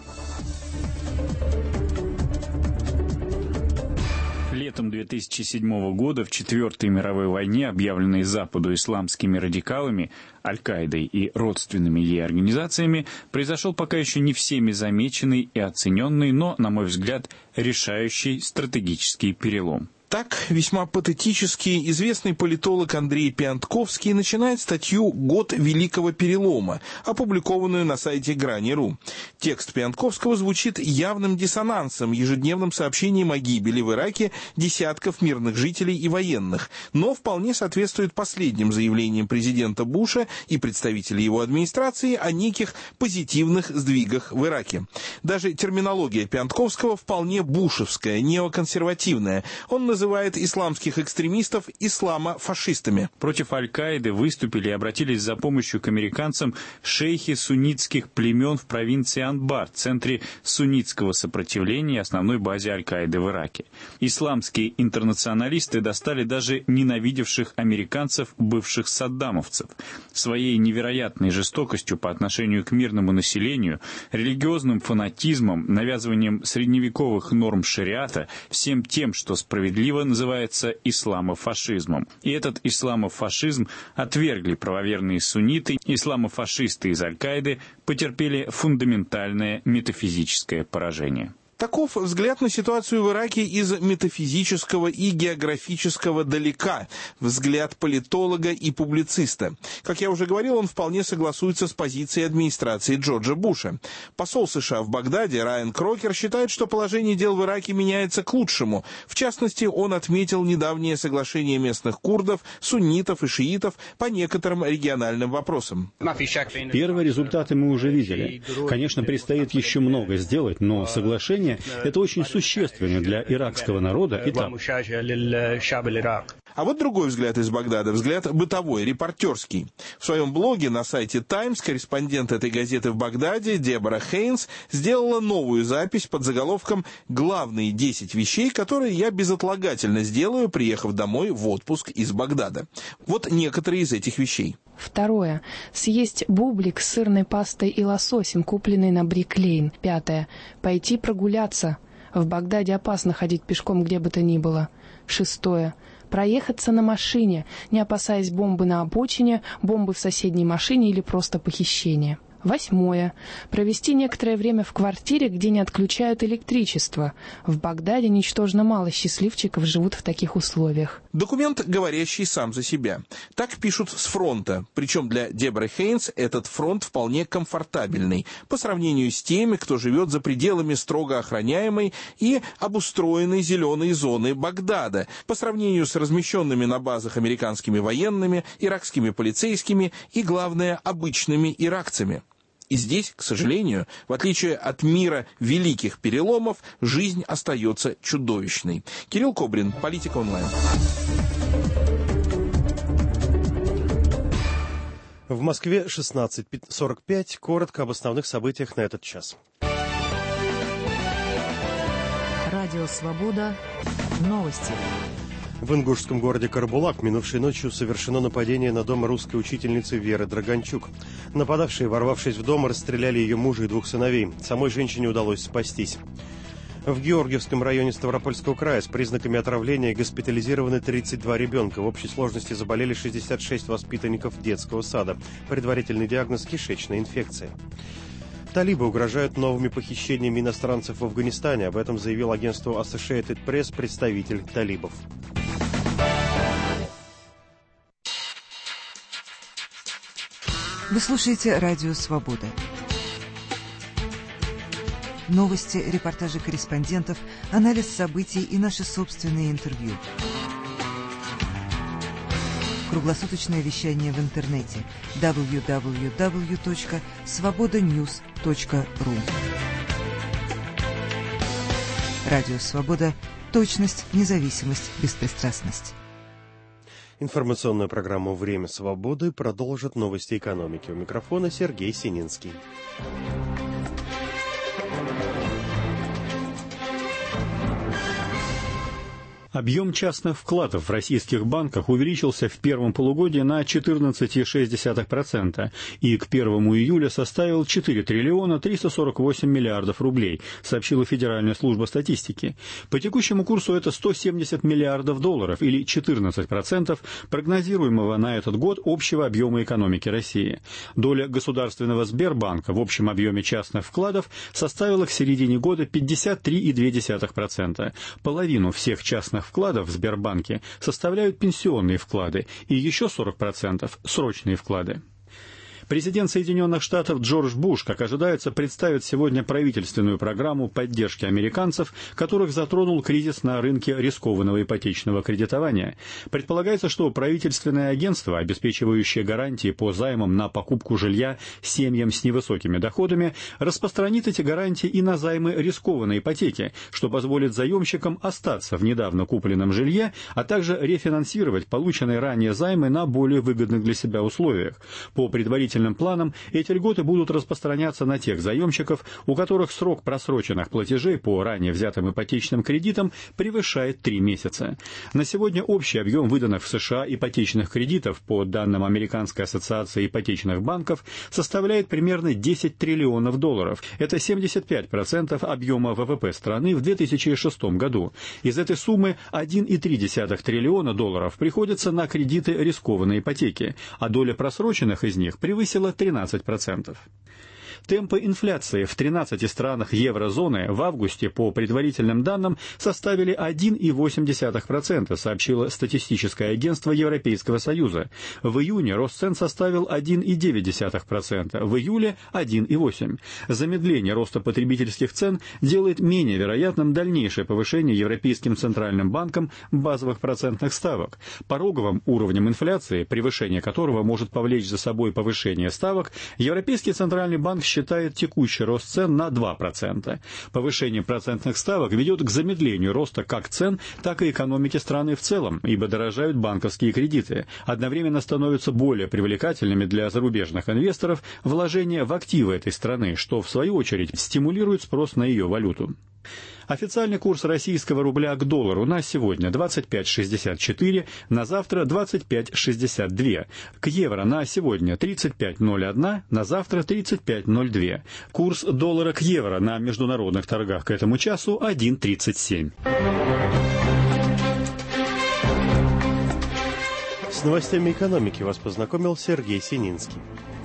Летом 2007 года в Четвертой мировой войне, объявленной Западу исламскими радикалами, Аль-Каидой и родственными ей организациями, произошел пока еще не всеми замеченный и оцененный, но, на мой взгляд, решающий стратегический перелом. Так, весьма патетически известный политолог Андрей Пиантковский начинает статью «Год Великого Перелома», опубликованную на сайте Грани.ру. Текст Пиантковского звучит явным диссонансом, ежедневным сообщением о гибели в Ираке десятков мирных жителей и военных, но вполне соответствует последним заявлениям президента Буша и представителей его администрации о неких позитивных сдвигах в Ираке. Даже терминология Пиантковского вполне бушевская, неоконсервативная. Он называет исламских экстремистов исламофашистами. Против Аль-Каиды выступили и обратились за помощью к американцам шейхи суннитских племен в провинции Анбар, центре суннитского сопротивления и основной базе Аль-Каиды в Ираке. Исламские интернационалисты достали даже ненавидевших американцев бывших саддамовцев. Своей невероятной жестокостью по отношению к мирному населению, религиозным фанатизмом, навязыванием средневековых норм шариата, всем тем, что справедливо называется исламофашизмом. И этот исламофашизм отвергли правоверные сунниты, исламофашисты из Аль-Каиды потерпели фундаментальное метафизическое поражение. Таков взгляд на ситуацию в Ираке из метафизического и географического далека, взгляд политолога и публициста. Как я уже говорил, он вполне согласуется с позицией администрации Джорджа Буша. Посол США в Багдаде Райан Крокер считает, что положение дел в Ираке меняется к лучшему. В частности, он отметил недавнее соглашение местных курдов, суннитов и шиитов по некоторым региональным вопросам. Первые результаты мы уже видели. Конечно, предстоит еще много сделать, но соглашение это очень существенно для иракского народа. А вот другой взгляд из Багдада, взгляд бытовой, репортерский. В своем блоге на сайте «Таймс» корреспондент этой газеты в Багдаде Дебора Хейнс сделала новую запись под заголовком «Главные 10 вещей, которые я безотлагательно сделаю, приехав домой в отпуск из Багдада». Вот некоторые из этих вещей. Второе. Съесть бублик с сырной пастой и лососем, купленный на Брик-Лейн. Пятое. Пойти прогуляться. В Багдаде опасно ходить пешком где бы то ни было. Шестое. Проехаться на машине, не опасаясь бомбы на обочине, бомбы в соседней машине или просто похищения. Восьмое. Провести некоторое время в квартире, где не отключают электричество. В Багдаде ничтожно мало счастливчиков живут в таких условиях. Документ, говорящий сам за себя. Так пишут с фронта. Причем для Деборы Хейнс этот фронт вполне комфортабельный по сравнению с теми, кто живет за пределами строго охраняемой и обустроенной зеленой зоны Багдада, по сравнению с размещенными на базах американскими военными, иракскими полицейскими и, главное, обычными иракцами. И здесь, к сожалению, в отличие от мира великих переломов, жизнь остается чудовищной. Кирилл Кобрин, «Политика онлайн». В Москве 16:45. Коротко об основных событиях на этот час. Радио «Свобода». Новости. В ингушском городе Карабулак минувшей ночью совершено нападение на дом русской учительницы Веры Драганчук. Нападавшие, ворвавшись в дом, расстреляли ее мужа и 2 сыновей. Самой женщине удалось спастись. В Георгиевском районе Ставропольского края с признаками отравления госпитализированы 32 ребенка. В общей сложности заболели 66 воспитанников детского сада. Предварительный диагноз – кишечная инфекция. Талибы угрожают новыми похищениями иностранцев в Афганистане. Об этом заявил агентству Associated Press представитель талибов. Вы слушаете «Радио Свобода». Новости, репортажи корреспондентов, анализ событий и наши собственные интервью. Круглосуточное вещание в интернете www.svobodanews.ru. Радио «Свобода». Точность, независимость, беспристрастность. Информационную программу «Время свободы» продолжат новости экономики. У микрофона Сергей Сининский. Объем частных вкладов в российских банках увеличился в первом полугодии на 14,6% и к 1 июля составил 4 триллиона 348 миллиардов рублей, сообщила Федеральная служба статистики. По текущему курсу это 170 миллиардов долларов или 14% прогнозируемого на этот год общего объема экономики России. Доля государственного Сбербанка в общем объеме частных вкладов составила к середине года 53,2%. Половину всех частных вкладов в Сбербанке составляют пенсионные вклады и еще 40% – срочные вклады. Президент Соединенных Штатов Джордж Буш, как ожидается, представит сегодня правительственную программу поддержки американцев, которых затронул кризис на рынке рискованного ипотечного кредитования. Предполагается, что правительственное агентство, обеспечивающее гарантии по займам на покупку жилья семьям с невысокими доходами, распространит эти гарантии и на займы рискованной ипотеки, что позволит заемщикам остаться в недавно купленном жилье, а также рефинансировать полученные ранее займы на более выгодных для себя условиях. По предварительным планам эти льготы будут распространяться на тех заемщиков, у которых срок просроченных платежей по ранее взятым ипотечным кредитам превышает 3 месяца. На сегодня общий объем выданных в США ипотечных кредитов, по данным Американской ассоциации ипотечных банков, составляет примерно 10 триллионов долларов. Это 75% объема ВВП страны в 2006 году. Из этой суммы 1,3 триллиона долларов приходится на кредиты рискованной ипотеки, а доля просроченных из них превысила 13%. Темпы инфляции в 13 странах еврозоны в августе, по предварительным данным, составили 1,8%, сообщило статистическое агентство Европейского Союза. В июне рост цен составил 1,9%, в июле – 1,8%. Замедление роста потребительских цен делает менее вероятным дальнейшее повышение Европейским центральным банком базовых процентных ставок. Пороговым уровнем инфляции, превышение которого может повлечь за собой повышение ставок, Европейский центральный банк считает текущий рост цен на 2%. Повышение процентных ставок ведет к замедлению роста как цен, так и экономики страны в целом, ибо дорожают банковские кредиты. Одновременно становятся более привлекательными для зарубежных инвесторов вложения в активы этой страны, что в свою очередь стимулирует спрос на ее валюту. Официальный курс российского рубля к доллару на сегодня 25,64, на завтра 25,62. К евро на сегодня 35,01, на завтра 35,02. Курс доллара к евро на международных торгах к этому часу 1,37. С новостями экономики вас познакомил Сергей Сининский.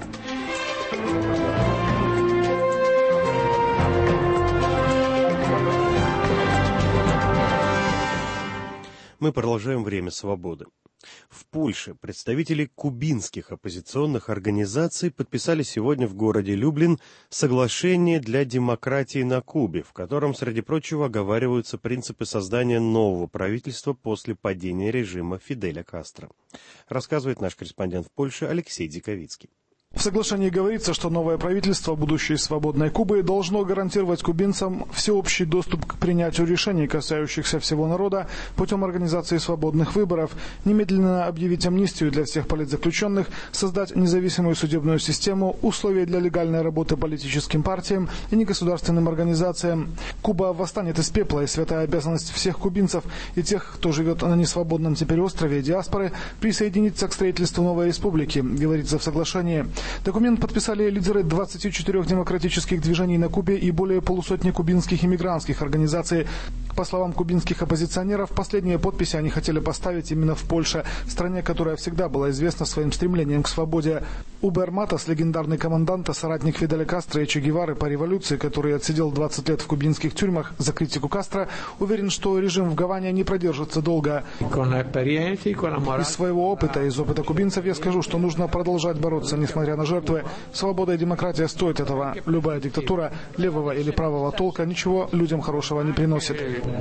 Мы продолжаем «Время свободы». В Польше представители кубинских оппозиционных организаций подписали сегодня в городе Люблин соглашение для демократии на Кубе, в котором, среди прочего, оговариваются принципы создания нового правительства после падения режима Фиделя Кастро. Рассказывает наш корреспондент в Польше Алексей Диковицкий. В соглашении говорится, что новое правительство будущей свободной Кубы должно гарантировать кубинцам всеобщий доступ к принятию решений, касающихся всего народа, путем организации свободных выборов, немедленно объявить амнистию для всех политзаключенных, создать независимую судебную систему, условия для легальной работы политическим партиям и негосударственным организациям. Куба восстанет из пепла, и святая обязанность всех кубинцев и тех, кто живет на несвободном теперь острове диаспоры, присоединиться к строительству новой республики, говорится в соглашении. Документ подписали лидеры 24 демократических движений на Кубе и более полусотни кубинских иммигрантских организаций. По словам кубинских оппозиционеров, последние подписи они хотели поставить именно в Польше, стране, которая всегда была известна своим стремлением к свободе. Убер Матас, легендарный командант, соратник Фиделя Кастро и Че Гевары по революции, который отсидел 20 лет в кубинских тюрьмах за критику Кастро, уверен, что режим в Гаване не продержится долго. Из своего опыта, из опыта кубинцев, я скажу, что нужно продолжать бороться, несмотря на жертвы. Свобода и демократия стоят этого. Любая диктатура левого или правого толка ничего людям хорошего не приносит.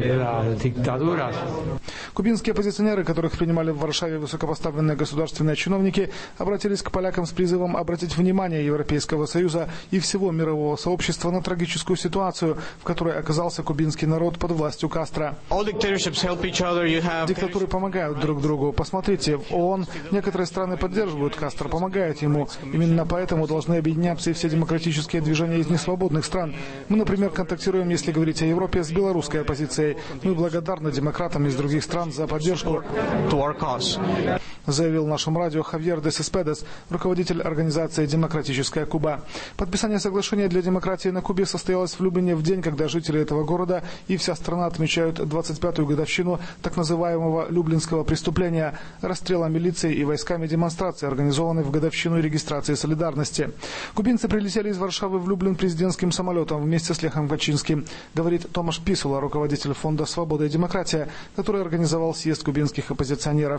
Кубинские оппозиционеры, которых принимали в Варшаве высокопоставленные государственные чиновники, обратились к полякам с призывом обратить внимание Европейского Союза и всего мирового сообщества на трагическую ситуацию, в которой оказался кубинский народ под властью Кастро. Диктатуры помогают друг другу. Посмотрите, в ООН некоторые страны поддерживают Кастро, помогают ему. Именно поэтому должны объединяться и все демократические движения из несвободных стран. Мы, например, контактируем, если говорить о Европе, с белорусской оппозицией. Мы благодарны демократам из других стран за поддержку, заявил нашему радио Хавьер де Сеспедес, руководитель организации «Демократическая Куба». Подписание соглашения для демократии на Кубе состоялось в Люблине в день, когда жители этого города и вся страна отмечают 25-ю годовщину так называемого Люблинского преступления – расстрела милиции и войсками демонстрации, организованной в годовщину регистрации солидарности. Кубинцы прилетели из Варшавы в Люблин президентским самолетом вместе с Лехом Качинским, говорит Томаш Писула, руководитель фонда «Свобода и демократия», который организовал съезд кубинских оппозиционеров.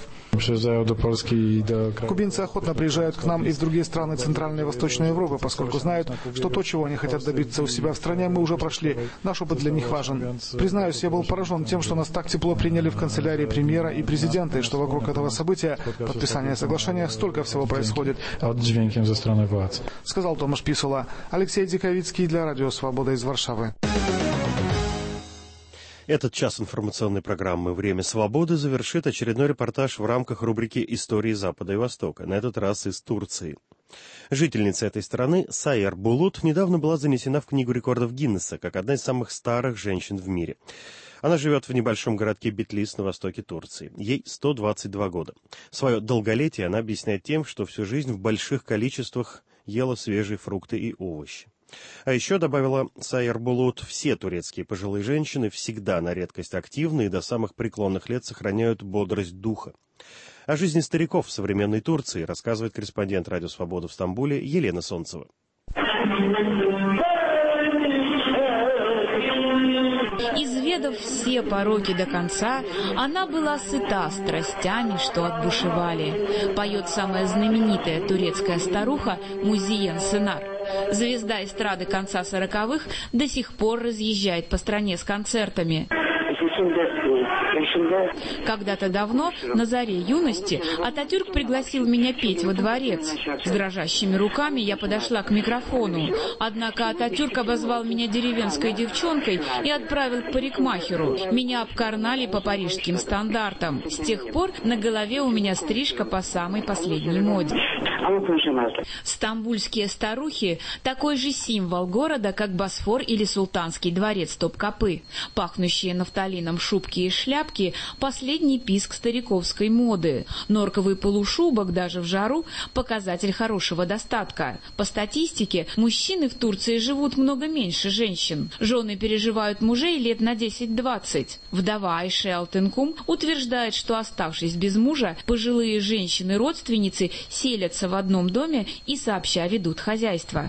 Кубинцы охотно приезжают к нам и в другие страны Центральной и Восточной Европы, поскольку знают, что то, чего они хотят добиться у себя в стране, мы уже прошли. Наш опыт для них важен. Признаюсь, я был поражен тем, что нас так тепло приняли в канцелярии премьера и президента, и что вокруг этого события, подписания соглашения, столько всего происходит, сказал Томаш Писула. Алексей Диковицкий для Радио Свобода из Варшавы. Этот час информационной программы «Время свободы» завершит очередной репортаж в рамках рубрики «Истории Запада и Востока», на этот раз из Турции. Жительница этой страны, Сайер Булут, недавно была занесена в Книгу рекордов Гиннесса как одна из самых старых женщин в мире. Она живет в небольшом городке Битлис на востоке Турции. Ей 122 года. Свое долголетие она объясняет тем, что всю жизнь в больших количествах ела свежие фрукты и овощи. А еще, добавила Сайер Булут, все турецкие пожилые женщины всегда на редкость активны и до самых преклонных лет сохраняют бодрость духа. О жизни стариков в современной Турции рассказывает корреспондент Радио Свобода в Стамбуле Елена Солнцева. Изведав все пороки до конца, она была сыта страстями, что отбушевали. Поет самая знаменитая турецкая старуха Музиен Сенар. Звезда эстрады конца 40-х до сих пор разъезжает по стране с концертами. Когда-то давно, на заре юности, Ататюрк пригласил меня петь во дворец. С дрожащими руками я подошла к микрофону. Однако Ататюрк обозвал меня деревенской девчонкой и отправил к парикмахеру. Меня обкарнали по парижским стандартам. С тех пор на голове у меня стрижка по самой последней моде. Стамбульские старухи – такой же символ города, как Босфор или Султанский дворец Топкапы. Пахнущие нафталином шубки и шляпки – последний писк стариковской моды. Норковый полушубок даже в жару – показатель хорошего достатка. По статистике, мужчины в Турции живут много меньше женщин. Жены переживают мужей лет на 10-20. Вдова Айше Алтынкум утверждает, что, оставшись без мужа, пожилые женщины-родственницы селятся в одном доме и сообща ведут хозяйство.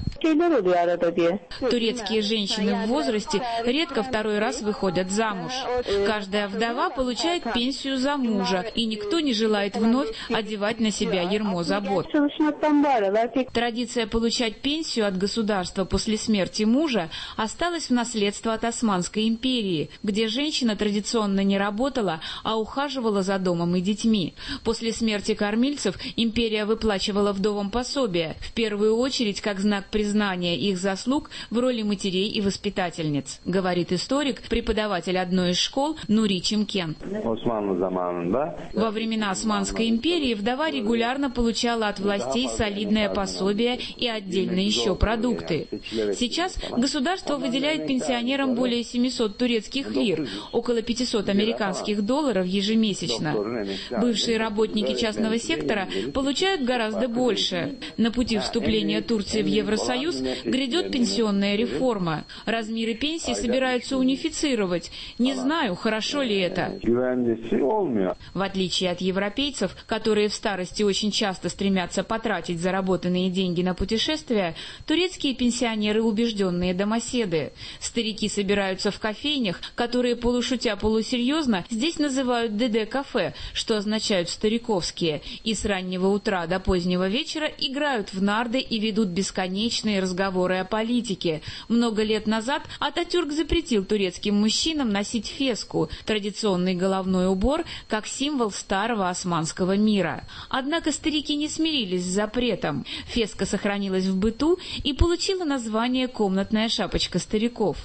Турецкие женщины в возрасте редко второй раз выходят замуж. Каждая вдова вдова получает пенсию за мужа, и никто не желает вновь одевать на себя ярмо забот. Традиция получать пенсию от государства после смерти мужа осталась в наследство от Османской империи, где женщина традиционно не работала, а ухаживала за домом и детьми. После смерти кормильцев империя выплачивала вдовам пособие, в первую очередь как знак признания их заслуг в роли матерей и воспитательниц, говорит историк, преподаватель одной из школ Нури Чимкент. Во времена Османской империи вдова регулярно получала от властей солидное пособие и отдельно еще продукты. Сейчас государство выделяет пенсионерам более 700 турецких лир, около 500 американских долларов ежемесячно. Бывшие работники частного сектора получают гораздо больше. На пути вступления Турции в Евросоюз грядет пенсионная реформа. Размеры пенсий собираются унифицировать. Не знаю, хорошо ли это. В отличие от европейцев, которые в старости очень часто стремятся потратить заработанные деньги на путешествия, турецкие пенсионеры убежденные домоседы. Старики собираются в кофейнях, которые полушутя полусерьезно здесь называют ДД-кафе, что означают стариковские, и с раннего утра до позднего вечера играют в нарды и ведут бесконечные разговоры о политике. Много лет назад Ататюрк запретил турецким мужчинам носить феску, традиционный головной убор, как символ старого османского мира. Однако старики не смирились с запретом. Феска сохранилась в быту и получила название «комнатная шапочка стариков».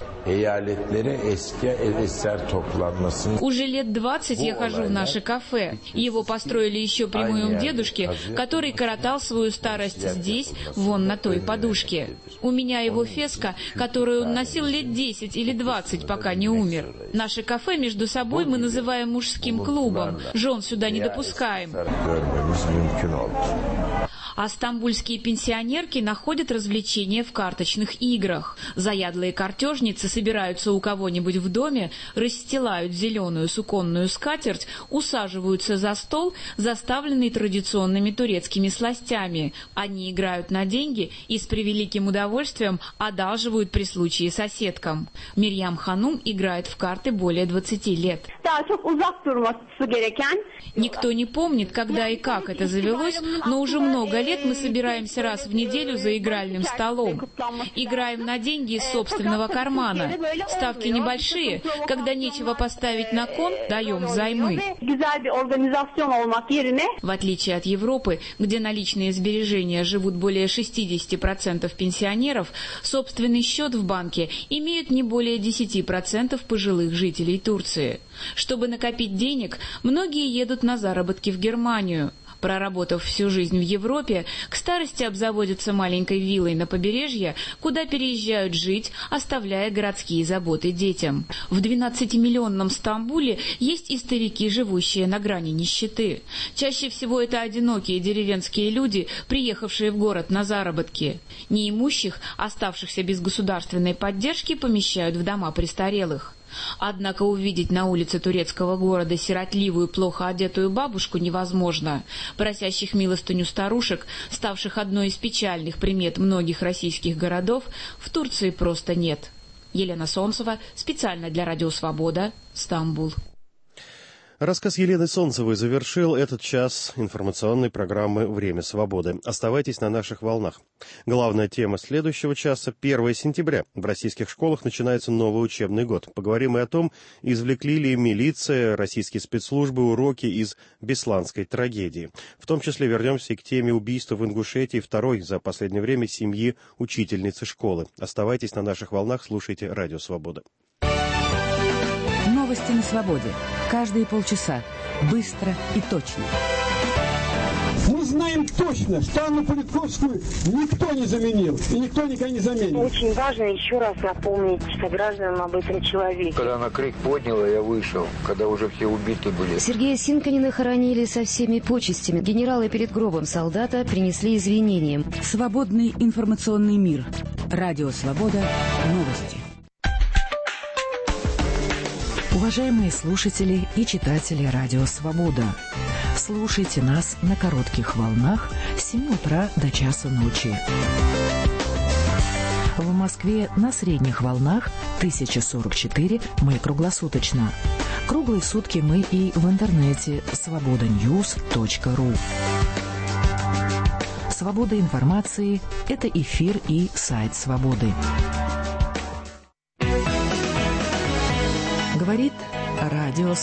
Уже лет 20 я хожу в наше кафе. Его построили еще при моем дедушке, который коротал свою старость здесь, вон на той подушке. У меня его феска, которую он носил лет 10 или 20, пока не умер. Наше кафе между собой мы называем мужским клубом. Жен сюда не допускаем. А стамбульские пенсионерки находят развлечения в карточных играх. Заядлые картежницы собираются у кого-нибудь в доме, расстилают зеленую суконную скатерть, усаживаются за стол, заставленный традиционными турецкими сластями. Они играют на деньги и с превеликим удовольствием одалживают при случае соседкам. Мирьям Ханум играет в карты более 20 лет. Никто не помнит, когда и как это завелось, но уже много лет мы собираемся раз в неделю за игральным столом. Играем на деньги из собственного кармана. Ставки небольшие. Когда нечего поставить на кон, даем взаймы. В отличие от Европы, где наличные сбережения живут более 60% пенсионеров, собственный счет в банке имеют не более 10% пожилых жителей Турции. Чтобы накопить денег, многие едут на заработки в Германию. Проработав всю жизнь в Европе, к старости обзаводятся маленькой виллой на побережье, куда переезжают жить, оставляя городские заботы детям. В 12-миллионном Стамбуле есть и старики, живущие на грани нищеты. Чаще всего это одинокие деревенские люди, приехавшие в город на заработки. Неимущих, оставшихся без государственной поддержки, помещают в дома престарелых. Однако увидеть на улице турецкого города сиротливую, плохо одетую бабушку невозможно. Просящих милостыню старушек, ставших одной из печальных примет многих российских городов, в Турции просто нет. Елена Солнцева, специально для Радио Свобода, Стамбул. Рассказ Елены Солнцевой завершил этот час информационной программы «Время свободы». Оставайтесь на наших волнах. Главная тема следующего часа – 1 сентября. В российских школах начинается новый учебный год. Поговорим и о том, извлекли ли милиция, российские спецслужбы уроки из бесланской трагедии. В том числе вернемся и к теме убийства в Ингушетии второй за последнее время семьи учительницы школы. Оставайтесь на наших волнах, слушайте «Радио Свобода». Новости на свободе. Каждые полчаса. Быстро и точно. Мы знаем точно, что Анну Политковскую никто не заменил и никто никогда не заменит. Очень важно еще раз напомнить гражданам об этом человеке. Когда она крик подняла, я вышел, когда уже все убиты были. Сергея Синканина хоронили со всеми почестями. Генералы перед гробом солдата принесли извинения. Свободный информационный мир. Радио Свобода. Новости. Уважаемые слушатели и читатели Радио Свобода, слушайте нас на коротких волнах с 7 утра до часа ночи. В Москве на средних волнах 1044. Мы круглосуточно. Круглые сутки мы и в интернете svobodanews.ru. Свобода информации – это эфир и сайт «Свободы». Говорит радио